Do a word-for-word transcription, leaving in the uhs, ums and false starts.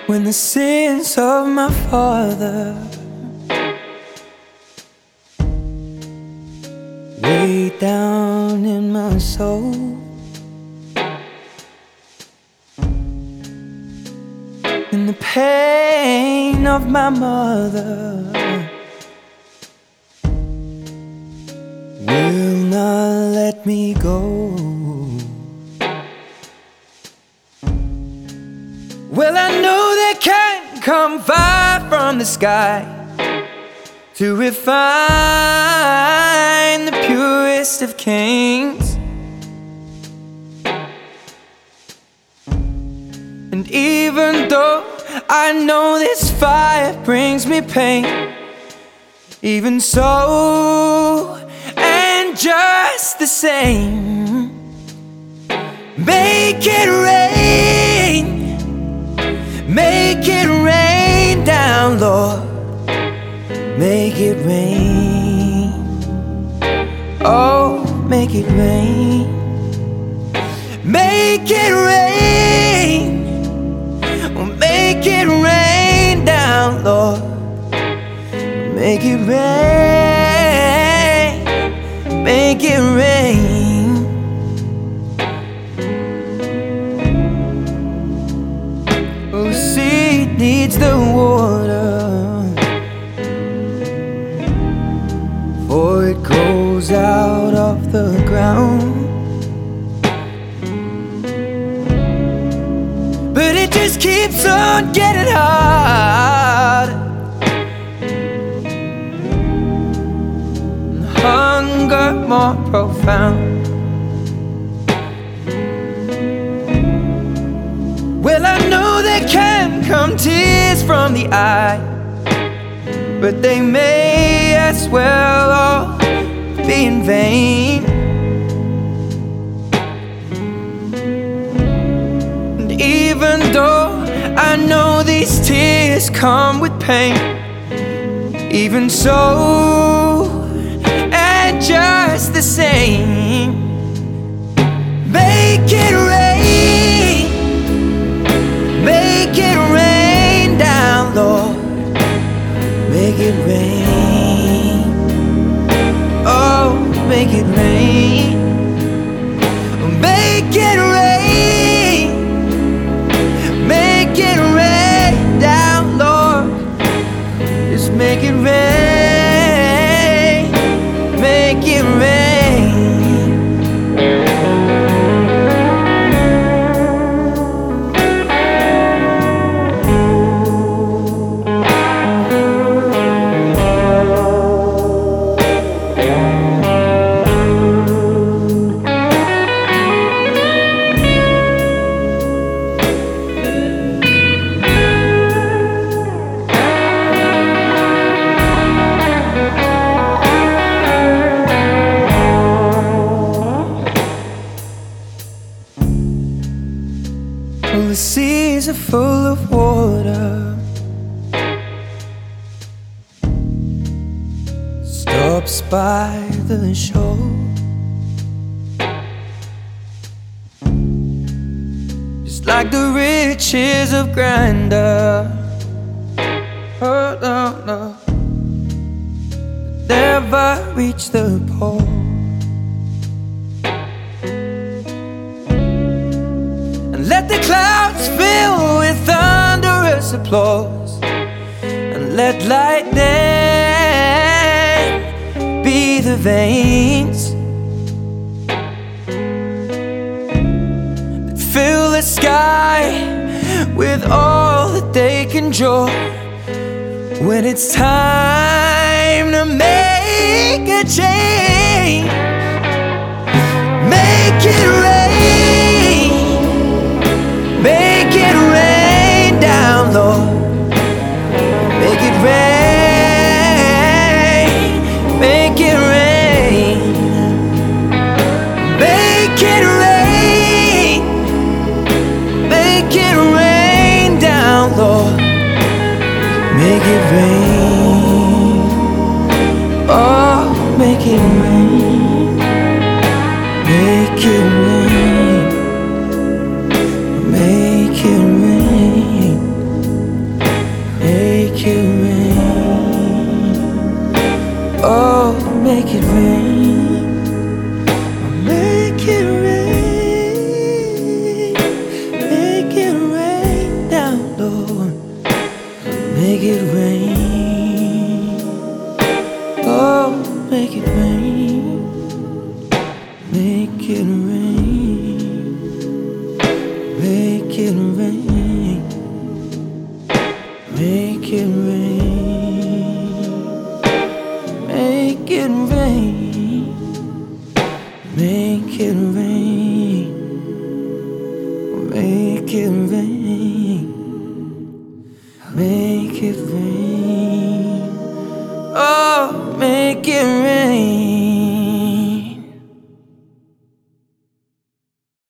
when the sins of my father way down in my soul, and the pain of my mother will not let me go. Well, I know there can come fire from the sky to refine the purest of kings, and even though I know this fire brings me pain, even so, and just the same, make it rain, make it rain down, Lord, make it rain. Oh, make it rain, make it rain, oh, make it rain down, Lord, make it rain, make it rain. Oh, seed needs the water, for it grows out of the ground, but it just keeps on getting hard, and hunger more profound. Well, I know there can come tears from the eye, but they may as well all be in vain. And even though I know these tears come with pain, even so, and just the same, make it rain, make it rain down, Lord, make it rain. Oh, make it rain, make it rain, make it rain down, Lord, just make it rain, make it rain. Well, the seas are full of water, stops by the shore, just like the riches of grandeur. Oh, no, no, never reach the pole. Let the clouds fill with thunderous applause, and let lightning be the veins that fill the sky with all that they can draw. When it's time to make a change, make it rain, make it rain down, Lord, make it rain, make it rain, make it rain, make it rain down, Lord, make it rain. Oh, make it rain, make it rain, make it rain. make it rain, make it rain, make it rain, make it rain, make it rain, make it rain, make it rain, oh, make it rain.